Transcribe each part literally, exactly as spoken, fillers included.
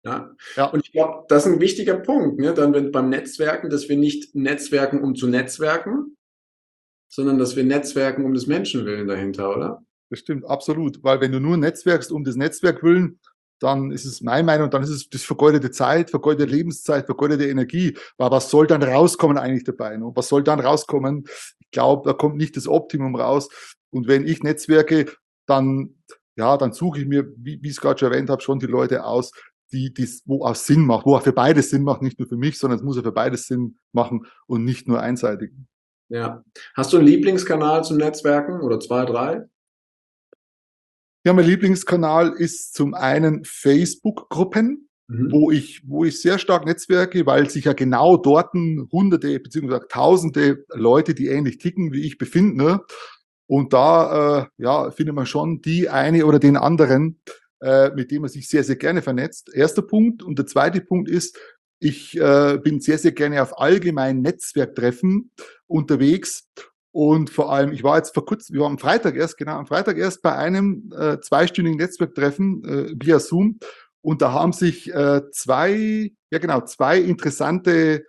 Ja. Ja, Und ich glaube, das ist ein wichtiger Punkt, ne? Dann wenn beim Netzwerken, dass wir nicht netzwerken, um zu netzwerken, sondern dass wir netzwerken um des Menschen willen dahinter, oder? das stimmt, absolut. Weil wenn du nur netzwerkst um das Netzwerk willen, dann ist es meine Meinung, dann ist es das vergeudete Zeit, vergeudete Lebenszeit, vergeudete Energie. Weil was soll dann rauskommen eigentlich dabei? Ne? Was soll dann rauskommen? Ich glaube, da kommt nicht das Optimum raus. Und wenn ich netzwerke, dann, ja, dann suche ich mir, wie, wie ich es gerade schon erwähnt habe, schon die Leute aus, die, die, wo auch Sinn macht, wo auch für beides Sinn macht, nicht nur für mich, sondern es muss ja für beides Sinn machen und nicht nur einseitig. Ja. Hast du einen Lieblingskanal zum Netzwerken oder zwei, drei? Ja, mein Lieblingskanal ist zum einen Facebook-Gruppen, Mhm. wo ich, wo ich sehr stark netzwerke, weil sich ja genau dort hunderte beziehungsweise tausende Leute, die ähnlich ticken wie ich, befinden. Ne? Und da äh, ja, findet man schon die eine oder den anderen, äh, mit dem man sich sehr, sehr gerne vernetzt. Erster Punkt. Und der zweite Punkt ist, ich äh, bin sehr, sehr gerne auf allgemeinen Netzwerktreffen unterwegs. Und vor allem, ich war jetzt vor kurzem, wir waren am Freitag erst, genau, am Freitag erst bei einem äh, zweistündigen Netzwerktreffen äh, via Zoom. Und da haben sich äh, zwei, ja genau, zwei interessante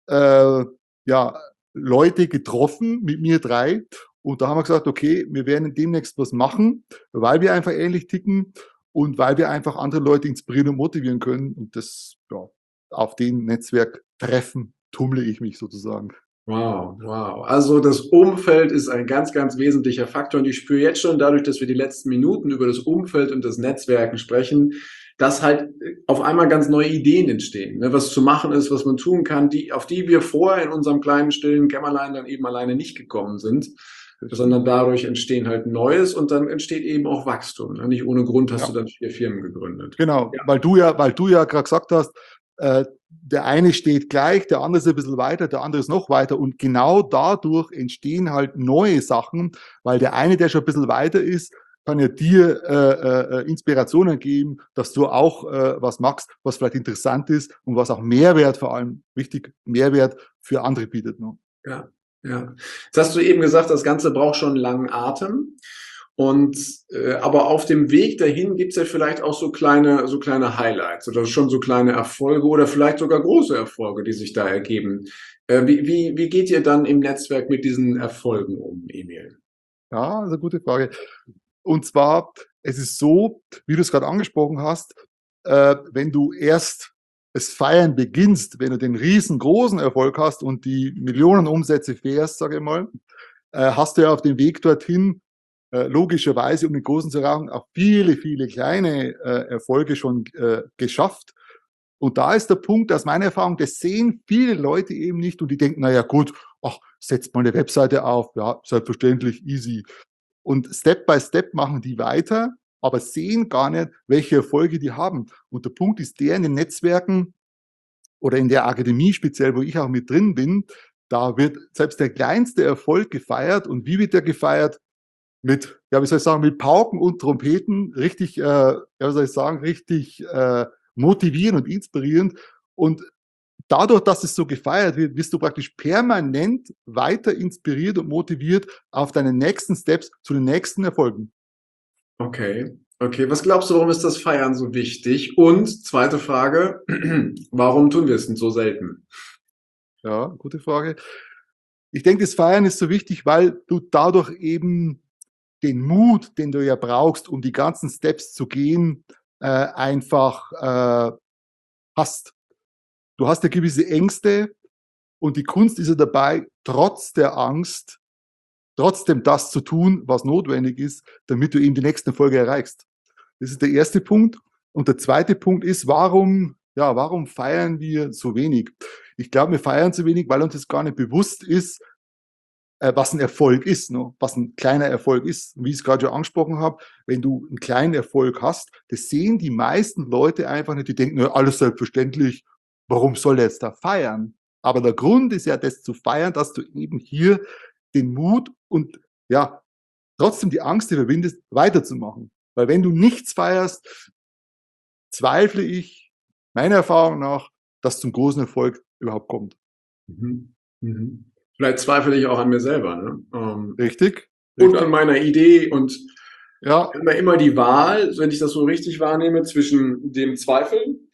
äh, ja, Leute getroffen, mit mir drei. Und da haben wir gesagt, okay, wir werden demnächst was machen, weil wir einfach ähnlich ticken und weil wir einfach andere Leute inspirieren und motivieren können. Und das, ja, auf den Netzwerktreffen tummle ich mich sozusagen. Wow, wow. Also das Umfeld ist ein ganz, ganz wesentlicher Faktor und ich spüre jetzt schon dadurch, dass wir die letzten Minuten über das Umfeld und das Netzwerken sprechen, dass halt auf einmal ganz neue Ideen entstehen, ne, was zu machen ist, was man tun kann, die, auf die wir vorher in unserem kleinen, stillen Kämmerlein dann eben alleine nicht gekommen sind, Das stimmt. sondern dadurch entstehen halt Neues und dann entsteht eben auch Wachstum. Ne? Nicht ohne Grund hast du Ja. dann vier Firmen gegründet. Genau, Ja, weil du ja, weil du ja gerade gesagt hast, äh, der eine steht gleich, der andere ist ein bisschen weiter, der andere ist noch weiter und genau dadurch entstehen halt neue Sachen, weil der eine, der schon ein bisschen weiter ist, kann ja dir äh, äh, Inspirationen geben, dass du auch äh, was machst, was vielleicht interessant ist und was auch Mehrwert, vor allem wichtig, Mehrwert für andere bietet. Ne? ja, ja. Jetzt hast du eben gesagt, das Ganze braucht schon einen langen Atem. Und äh, aber auf dem Weg dahin gibt's ja vielleicht auch so kleine, so kleine Highlights oder schon so kleine Erfolge oder vielleicht sogar große Erfolge, die sich da ergeben. Äh, wie, wie, wie geht ihr dann im Netzwerk mit diesen Erfolgen um, Emil? Ja, das ist eine gute Frage. Und zwar, es ist so, wie du es gerade angesprochen hast, äh, wenn du erst das Feiern beginnst, wenn du den riesengroßen Erfolg hast und die Millionen Umsätze fährst, sage ich mal, äh, hast du ja auf dem Weg dorthin äh, logischerweise, um den großen zu erreichen, auch viele, viele kleine äh, Erfolge schon äh, geschafft. Und da ist der Punkt, aus meiner Erfahrung, das sehen viele Leute eben nicht und die denken, naja gut, ach, setzt mal eine Webseite auf, ja, selbstverständlich, easy. Und Step by Step machen die weiter, aber sehen gar nicht, welche Erfolge die haben. Und der Punkt ist der, in den Netzwerken oder in der Akademie speziell, wo ich auch mit drin bin, da wird selbst der kleinste Erfolg gefeiert. Und wie wird der gefeiert? Mit, ja, wie soll ich sagen, mit Pauken und Trompeten, richtig, äh, ja, wie soll ich sagen, richtig äh, motivierend und inspirierend. Und dadurch, dass es so gefeiert wird, wirst du praktisch permanent weiter inspiriert und motiviert auf deine nächsten Steps zu den nächsten Erfolgen. Okay, okay. Was glaubst du, warum ist das Feiern so wichtig? Und zweite Frage, warum tun wir es denn so selten? Ja, gute Frage. Ich denke, das Feiern ist so wichtig, weil du dadurch eben den Mut, den du ja brauchst, um die ganzen Steps zu gehen, äh, einfach äh, hast. Du hast ja gewisse Ängste und die Kunst ist ja dabei, trotz der Angst, trotzdem das zu tun, was notwendig ist, damit du eben die nächsten Erfolge erreichst. Das ist der erste Punkt. Und der zweite Punkt ist, warum, ja, warum feiern wir so wenig? Ich glaube, wir feiern so wenig, weil uns das gar nicht bewusst ist, äh, was ein Erfolg ist, ne? Was ein kleiner Erfolg ist. Und wie ich es gerade schon angesprochen habe, wenn du einen kleinen Erfolg hast, das sehen die meisten Leute einfach nicht. Die denken, ja, alles selbstverständlich, warum soll er jetzt da feiern? Aber der Grund ist ja, das zu feiern, dass du eben hier den Mut und ja, trotzdem die Angst überwindest, weiterzumachen. Weil wenn du nichts feierst, zweifle ich, meiner Erfahrung nach, dass zum großen Erfolg überhaupt kommt. Mhm. Mhm. Vielleicht zweifle ich auch an mir selber, ne? Ähm, Richtig? und an Richtig? meiner Idee und Ja, wir haben ja immer die Wahl, wenn ich das so richtig wahrnehme, zwischen dem Zweifel.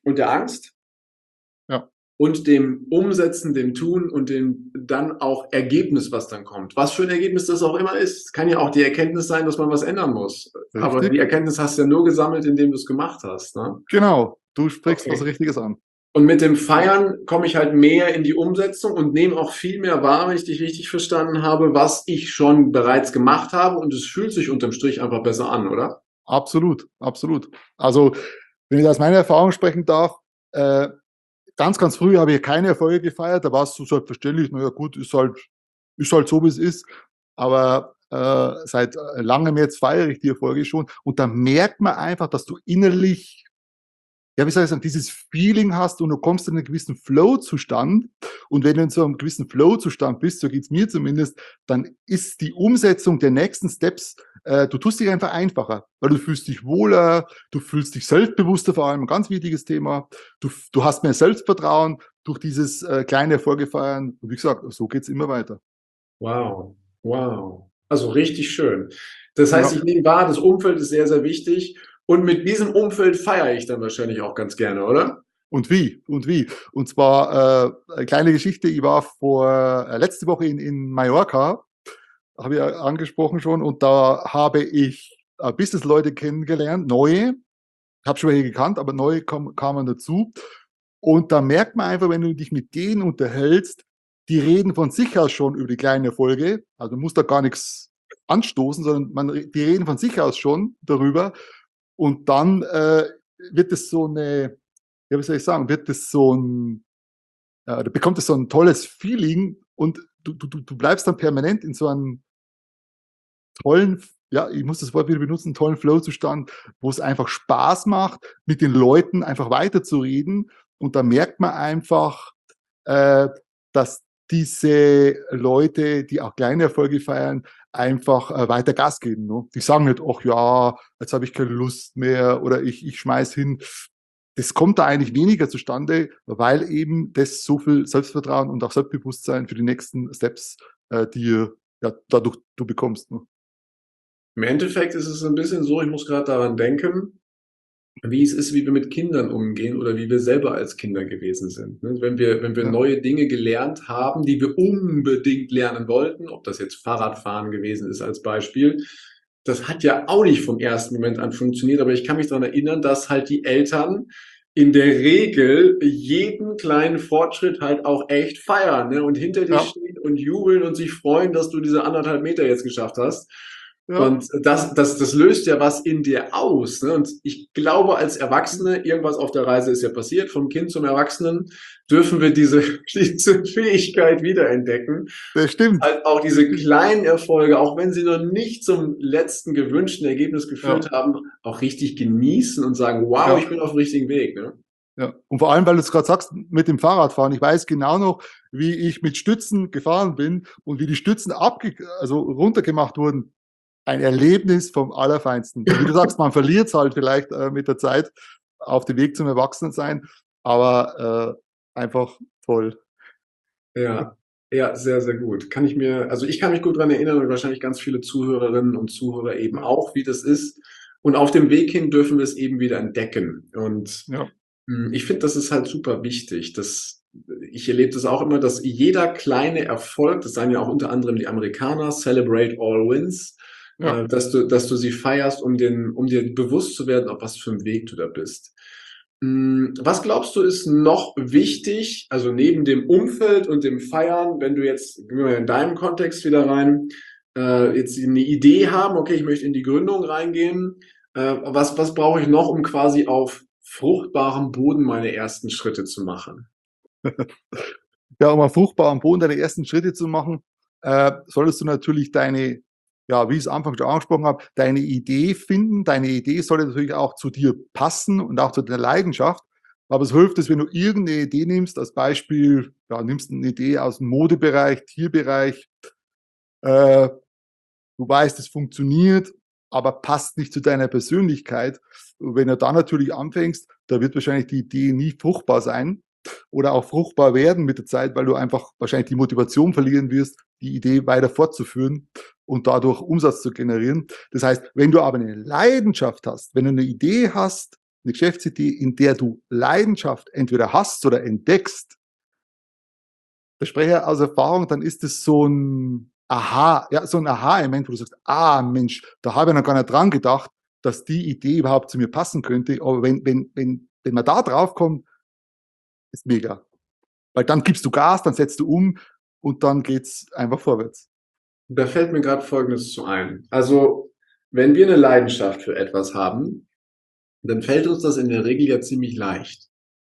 und der Angst Ja. und dem Umsetzen, dem Tun und dem dann auch Ergebnis, was dann kommt. Was für ein Ergebnis das auch immer ist. Es kann ja auch die Erkenntnis sein, dass man was ändern muss. Aber die Richtig? Erkenntnis hast du ja nur gesammelt, indem du es gemacht hast. Ne? Genau. Du sprichst was Okay. Richtiges an. Und mit dem Feiern komme ich halt mehr in die Umsetzung und nehme auch viel mehr wahr, wenn ich dich richtig verstanden habe, was ich schon bereits gemacht habe. Und es fühlt sich unterm Strich einfach besser an, oder? Absolut, absolut. Also, wenn ich aus meiner Erfahrung sprechen darf, äh, ganz, ganz früh habe ich keine Erfolge gefeiert. Da war es so selbstverständlich, naja gut, ist halt, ist halt so, wie es ist. Aber äh, seit äh, langem jetzt feiere ich die Erfolge schon. Und da merkt man einfach, dass du innerlich, ja, wie soll ich sagen, dieses Feeling hast und du kommst in einen gewissen Flow-Zustand. Und wenn du in so einem gewissen Flow-Zustand bist, so geht's mir zumindest, dann ist die Umsetzung der nächsten Steps, äh, du tust dich einfach einfacher, weil du fühlst dich wohler, du fühlst dich selbstbewusster, vor allem ein ganz wichtiges Thema. Du, du hast mehr Selbstvertrauen durch dieses äh, kleine Erfolge feiern. Und wie gesagt, so geht's immer weiter. Wow, wow. Also richtig schön. Das heißt, Ja. ich nehme wahr, das Umfeld ist sehr, sehr wichtig. Und mit diesem Umfeld feiere ich dann wahrscheinlich auch ganz gerne, oder? Und wie? Und wie? Und zwar äh, eine kleine Geschichte. Ich war vor äh, letzte Woche in, in Mallorca, habe ich ja angesprochen schon, und da habe ich äh, Business-Leute kennengelernt, neue. Ich habe schon welche gekannt, aber neue kam, kamen dazu. Und da merkt man einfach, wenn du dich mit denen unterhältst, die reden von sich aus schon über die kleinen Erfolge. Also du musst da gar nichts anstoßen, sondern man, die reden von sich aus schon darüber. Und dann äh, wird es so eine, ja, wie soll ich sagen, wird es so ein, äh, da bekommt es so ein tolles Feeling und du, du, du bleibst dann permanent in so einem tollen, ja, ich muss das Wort wieder benutzen, einen tollen Flow-Zustand, wo es einfach Spaß macht, mit den Leuten einfach weiterzureden. Und da merkt man einfach, äh, dass diese Leute, die auch kleine Erfolge feiern, einfach äh, weiter Gas geben. Ne? Die sagen nicht, ach ja, jetzt habe ich keine Lust mehr oder ich, ich schmeiß hin. Das kommt da eigentlich weniger zustande, weil eben das so viel Selbstvertrauen und auch Selbstbewusstsein für die nächsten Steps, äh, die ja, dadurch du bekommst. Ne? Im Endeffekt ist es ein bisschen so, ich muss gerade daran denken, wie es ist, wie wir mit Kindern umgehen oder wie wir selber als Kinder gewesen sind. Ne? Wenn wir, wenn wir Ja. neue Dinge gelernt haben, die wir unbedingt lernen wollten, ob das jetzt Fahrradfahren gewesen ist als Beispiel, das hat ja auch nicht vom ersten Moment an funktioniert, aber ich kann mich daran erinnern, dass halt die Eltern in der Regel jeden kleinen Fortschritt halt auch echt feiern, ne? Und hinter dir Ja, stehen und jubeln und sich freuen, dass du diese anderthalb Meter jetzt geschafft hast. ja, Und das, das, das löst ja was in dir aus. Ne? Und ich glaube, als Erwachsene, irgendwas auf der Reise ist ja passiert, vom Kind zum Erwachsenen, dürfen wir diese, diese Fähigkeit wiederentdecken. das stimmt. Halt auch diese kleinen Erfolge, auch wenn sie noch nicht zum letzten gewünschten Ergebnis geführt Ja, haben, auch richtig genießen und sagen, wow, ich ja, bin auf dem richtigen Weg. Ne? ja. Und vor allem, weil du es gerade sagst, mit dem Fahrradfahren. Ich weiß genau noch, wie ich mit Stützen gefahren bin und wie die Stützen abge also runtergemacht wurden. Ein Erlebnis vom Allerfeinsten. Wie du sagst, man verliert es halt vielleicht äh, mit der Zeit auf dem Weg zum Erwachsenensein, aber äh, einfach toll. Ja, ja, sehr, sehr gut. Kann ich mir, also ich kann mich gut dran erinnern und wahrscheinlich ganz viele Zuhörerinnen und Zuhörer eben Ja, auch, wie das ist. Und auf dem Weg hin dürfen wir es eben wieder entdecken. Und ja, mh, ich finde, das ist halt super wichtig. Das, ich erlebe das auch immer, dass jeder kleine Erfolg, das sagen ja auch unter anderem die Amerikaner, celebrate all wins, ja. äh, dass du, dass du sie feierst, um den, um dir bewusst zu werden, auf was für einem Weg du da bist. Hm, was glaubst du, ist noch wichtig, also neben dem Umfeld und dem Feiern, wenn du jetzt, gehen wir mal in deinem Kontext wieder rein, äh, jetzt eine Idee haben, okay, ich möchte in die Gründung reingehen, äh, was, was brauche ich noch, um quasi auf fruchtbarem Boden meine ersten Schritte zu machen? Ja, um auf fruchtbaren Boden deine ersten Schritte zu machen, äh, solltest du natürlich deine, ja, wie ich es am Anfang schon angesprochen habe, deine Idee finden. Deine Idee sollte natürlich auch zu dir passen und auch zu deiner Leidenschaft. Aber es hilft es, wenn du irgendeine Idee nimmst, als Beispiel, ja, nimmst eine Idee aus dem Modebereich, Tierbereich, äh, du weißt, es funktioniert, aber passt nicht zu deiner Persönlichkeit. Und wenn du dann natürlich anfängst, da wird wahrscheinlich die Idee nie fruchtbar sein oder auch fruchtbar werden mit der Zeit, weil du einfach wahrscheinlich die Motivation verlieren wirst, die Idee weiter fortzuführen und dadurch Umsatz zu generieren. Das heißt, wenn du aber eine Leidenschaft hast, wenn du eine Idee hast, eine Geschäftsidee, in der du Leidenschaft entweder hast oder entdeckst, der Sprecher aus Erfahrung, dann ist es so ein Aha, ja, so ein Aha-Moment, wo du sagst, ah, Mensch, da habe ich noch gar nicht dran gedacht, dass die Idee überhaupt zu mir passen könnte. Aber wenn, wenn, wenn, wenn man da drauf kommt, ist mega. Weil dann gibst du Gas, dann setzt du um und dann geht's einfach vorwärts. Da fällt mir gerade Folgendes zu ein. Also, wenn wir eine Leidenschaft für etwas haben, dann fällt uns das in der Regel ja ziemlich leicht,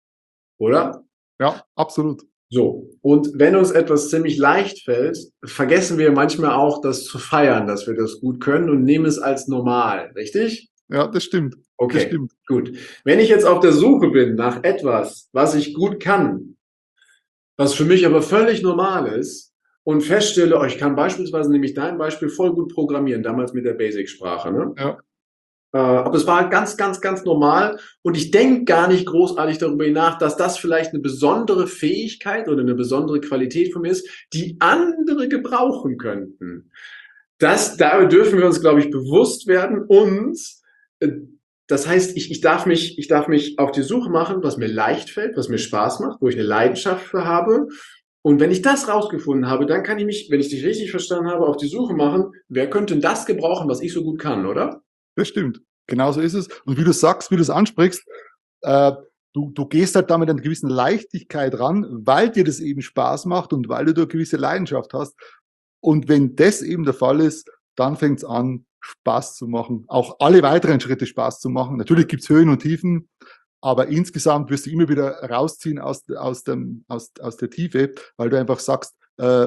oder? Ja, absolut. So, und wenn uns etwas ziemlich leicht fällt, vergessen wir manchmal auch, das zu feiern, dass wir das gut können und nehmen es als normal, richtig? Ja, das stimmt. Das Okay, stimmt. gut. Wenn ich jetzt auf der Suche bin nach etwas, was ich gut kann, was für mich aber völlig normal ist und feststelle, oh, ich kann beispielsweise, nämlich dein Beispiel, voll gut programmieren, damals mit der Basic-Sprache, ne? Ja, Äh, aber es war halt ganz, ganz, ganz normal und ich denke gar nicht großartig darüber nach, dass das vielleicht eine besondere Fähigkeit oder eine besondere Qualität von mir ist, die andere gebrauchen könnten. Das, da dürfen wir uns, glaube ich, bewusst werden und äh, das heißt, ich, ich, darf mich, ich darf mich auf die Suche machen, was mir leicht fällt, was mir Spaß macht, wo ich eine Leidenschaft für habe. Und wenn ich das rausgefunden habe, dann kann ich mich, wenn ich dich richtig verstanden habe, auf die Suche machen, wer könnte denn das gebrauchen, was ich so gut kann, oder? das stimmt. Genauso ist es. Und wie du sagst, wie du es ansprichst, äh, du, du gehst halt da mit einer gewissen Leichtigkeit ran, weil dir das eben Spaß macht und weil du da eine gewisse Leidenschaft hast. Und wenn das eben der Fall ist, dann fängt es an, Spaß zu machen. Auch alle weiteren Schritte Spaß zu machen. Natürlich gibt's Höhen und Tiefen, aber insgesamt wirst du immer wieder rausziehen aus, aus, dem, aus, aus der Tiefe, weil du einfach sagst, äh,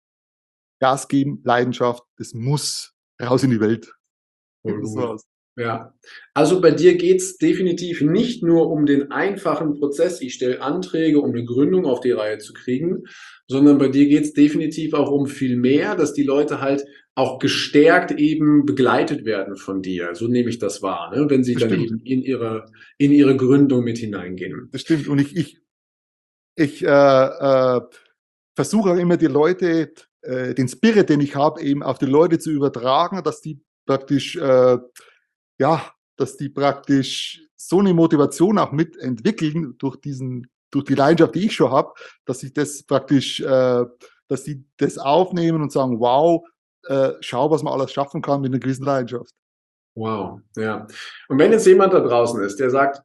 Gas geben, Leidenschaft, das muss raus in die Welt. Voll Das gut. war's. Ja, also bei dir geht's definitiv nicht nur um den einfachen Prozess, ich stelle Anträge, um eine Gründung auf die Reihe zu kriegen, sondern bei dir geht's definitiv auch um viel mehr, dass die Leute halt auch gestärkt eben begleitet werden von dir. So nehme ich das wahr, ne? Wenn sie Das dann stimmt. eben in ihre, in ihre Gründung mit hineingehen. Das stimmt. Und ich, ich, ich äh, äh, versuche auch immer die Leute, äh, den Spirit, den ich habe, eben auf die Leute zu übertragen, dass die praktisch, äh, ja, dass die praktisch so eine Motivation auch mitentwickeln durch diesen, durch die Leidenschaft, die ich schon habe, dass ich das praktisch, äh, dass die das aufnehmen und sagen, wow, äh, schau, was man alles schaffen kann mit einer gewissen Leidenschaft. Wow, ja. Und wenn jetzt jemand da draußen ist, der sagt,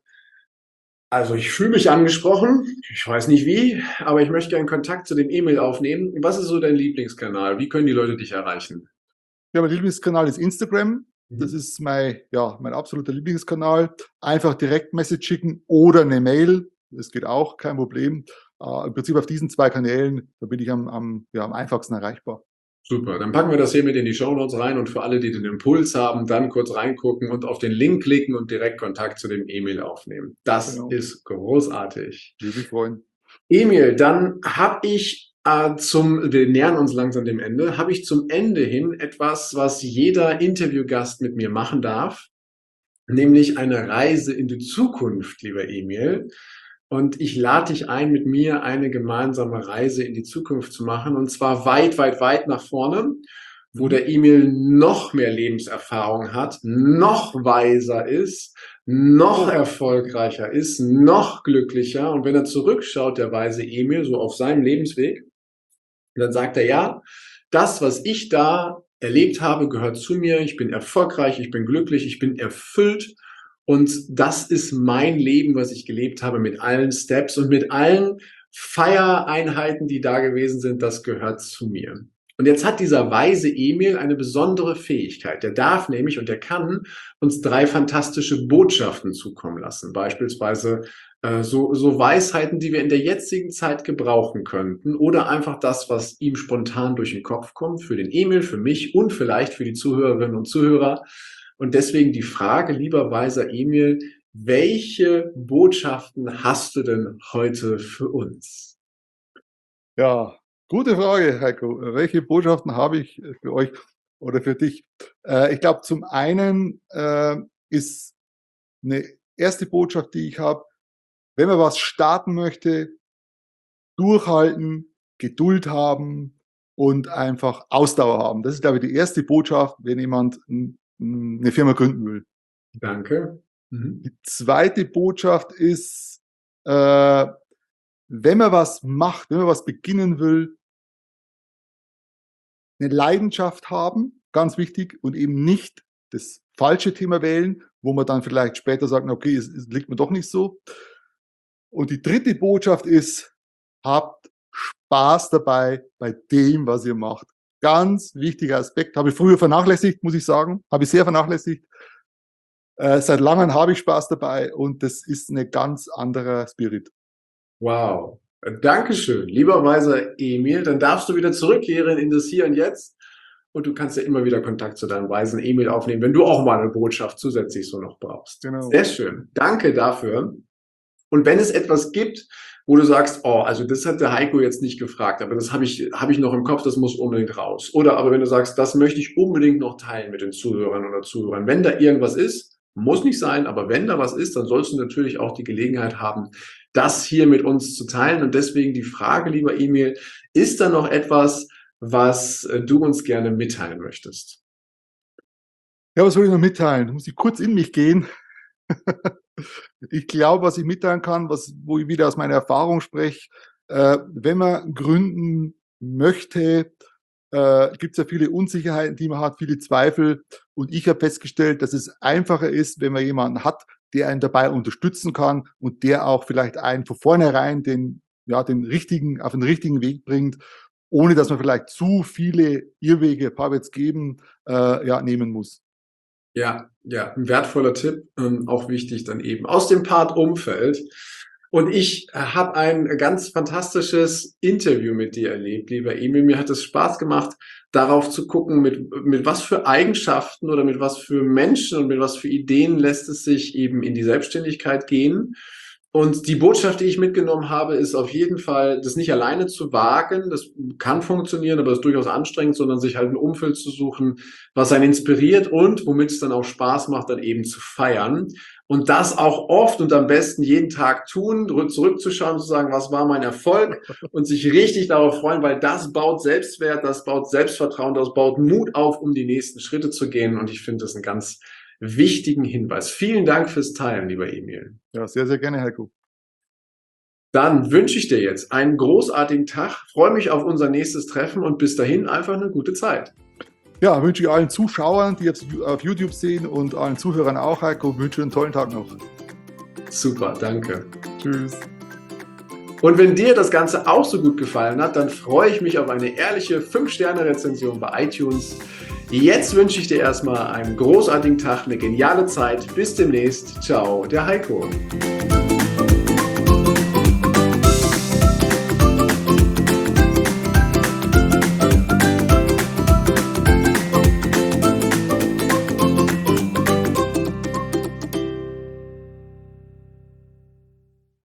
also ich fühle mich angesprochen, ich weiß nicht wie, aber ich möchte gerne Kontakt zu dem Emil aufnehmen. Was ist so dein Lieblingskanal? Wie können die Leute dich erreichen? Ja, mein Lieblingskanal ist Instagram. Das Mhm. ist mein, ja, mein absoluter Lieblingskanal. Einfach direkt Message schicken oder eine Mail. Das geht auch, kein Problem. Äh, Im Prinzip auf diesen zwei Kanälen, da bin ich am, am, ja, am einfachsten erreichbar. Super, dann packen wir das hier mit in die Shownotes rein und für alle, die den Impuls haben, dann kurz reingucken und auf den Link klicken und direkt Kontakt zu dem Emil aufnehmen. Das Genau. ist großartig. Würde mich freuen. Emil, dann habe ich äh, zum, wir nähern uns langsam dem Ende, habe ich zum Ende hin etwas, was jeder Interviewgast mit mir machen darf, nämlich eine Reise in die Zukunft, lieber Emil. Und ich lade dich ein, mit mir eine gemeinsame Reise in die Zukunft zu machen, und zwar weit, weit, weit nach vorne, wo Mhm. der Emil noch mehr Lebenserfahrung hat, noch weiser ist, noch erfolgreicher ist, noch glücklicher. Und wenn er zurückschaut, der weise Emil, so auf seinem Lebensweg, dann sagt er, ja, das, was ich da erlebt habe, gehört zu mir. Ich bin erfolgreich, ich bin glücklich, ich bin erfüllt. Und das ist mein Leben, was ich gelebt habe, mit allen Steps und mit allen Feiereinheiten, die da gewesen sind. Das gehört zu mir. Und jetzt hat dieser weise Emil eine besondere Fähigkeit. Der darf nämlich und der kann uns drei fantastische Botschaften zukommen lassen. Beispielsweise äh, so, so Weisheiten, die wir in der jetzigen Zeit gebrauchen könnten, oder einfach das, was ihm spontan durch den Kopf kommt, für den Emil, für mich und vielleicht für die Zuhörerinnen und Zuhörer. Und deswegen die Frage, lieber weiser Emil, welche Botschaften hast du denn heute für uns? Ja, gute Frage, Heiko. Welche Botschaften habe ich für euch oder für dich? Äh, ich glaube, zum einen äh, ist eine erste Botschaft, die ich habe, wenn man was starten möchte, durchhalten, Geduld haben und einfach Ausdauer haben. Das ist, glaube ich, die erste Botschaft, wenn jemand n- n- eine Firma gründen will. Danke. Mhm. Die zweite Botschaft ist, äh, wenn man was macht, wenn man was beginnen will, eine Leidenschaft haben, ganz wichtig, und eben nicht das falsche Thema wählen, wo man dann vielleicht später sagt, okay, es, es liegt mir doch nicht so. Und die dritte Botschaft ist, habt Spaß dabei bei dem, was ihr macht. Ganz wichtiger Aspekt, habe ich früher vernachlässigt, muss ich sagen, habe ich sehr vernachlässigt. Äh, seit langem habe ich Spaß dabei und das ist eine ganz anderer Spirit. Wow. Dankeschön, lieber weiser Emil. Dann darfst du wieder zurückkehren in das Hier und Jetzt. Und du kannst ja immer wieder Kontakt zu deinem weisen Emil aufnehmen, wenn du auch mal eine Botschaft zusätzlich so noch brauchst. Genau. Sehr schön. Danke dafür. Und wenn es etwas gibt, wo du sagst, oh, also das hat der Heiko jetzt nicht gefragt, aber das habe ich, habe ich noch im Kopf, das muss unbedingt raus. Oder aber wenn du sagst, das möchte ich unbedingt noch teilen mit den Zuhörern oder Zuhörern. Wenn da irgendwas ist, muss nicht sein, aber wenn da was ist, dann sollst du natürlich auch die Gelegenheit haben, das hier mit uns zu teilen. Und deswegen die Frage, lieber Emil, ist da noch etwas, was du uns gerne mitteilen möchtest? Ja, was soll ich noch mitteilen? Muss ich kurz in mich gehen? Ich glaube, was ich mitteilen kann, was, wo ich wieder aus meiner Erfahrung spreche, äh, wenn man gründen möchte, äh, gibt es ja viele Unsicherheiten, die man hat, viele Zweifel. Und ich habe festgestellt, dass es einfacher ist, wenn man jemanden hat, der einen dabei unterstützen kann und der auch vielleicht einen von vornherein den, ja, den richtigen, auf den richtigen Weg bringt, ohne dass man vielleicht zu viele Irrwege, Parkplätze geben, äh, ja, nehmen muss. Ja, ja, ein wertvoller Tipp, ähm, auch wichtig dann eben aus dem Part Umfeld. Und ich habe ein ganz fantastisches Interview mit dir erlebt, lieber Emil. Mir hat es Spaß gemacht, darauf zu gucken, mit, mit was für Eigenschaften oder mit was für Menschen und mit was für Ideen lässt es sich eben in die Selbstständigkeit gehen. Und die Botschaft, die ich mitgenommen habe, ist auf jeden Fall, das nicht alleine zu wagen. Das kann funktionieren, aber das ist durchaus anstrengend, sondern sich halt ein Umfeld zu suchen, was einen inspiriert und womit es dann auch Spaß macht, dann eben zu feiern. Und das auch oft und am besten jeden Tag tun, zurückzuschauen, zu sagen, was war mein Erfolg und sich richtig darauf freuen, weil das baut Selbstwert, das baut Selbstvertrauen, das baut Mut auf, um die nächsten Schritte zu gehen. Und ich finde das einen ganz wichtigen Hinweis. Vielen Dank fürs Teilen, lieber Emil. Ja, sehr, sehr gerne, Heiko. Dann wünsche ich dir jetzt einen großartigen Tag, freue mich auf unser nächstes Treffen und bis dahin einfach eine gute Zeit. Ja, wünsche ich allen Zuschauern, die jetzt auf YouTube sehen und allen Zuhörern auch, Heiko, wünsche einen tollen Tag noch. Super, danke. Tschüss. Und wenn dir das Ganze auch so gut gefallen hat, dann freue ich mich auf eine ehrliche fünf Sterne Rezension bei iTunes. Jetzt wünsche ich dir erstmal einen großartigen Tag, eine geniale Zeit. Bis demnächst. Ciao, der Heiko.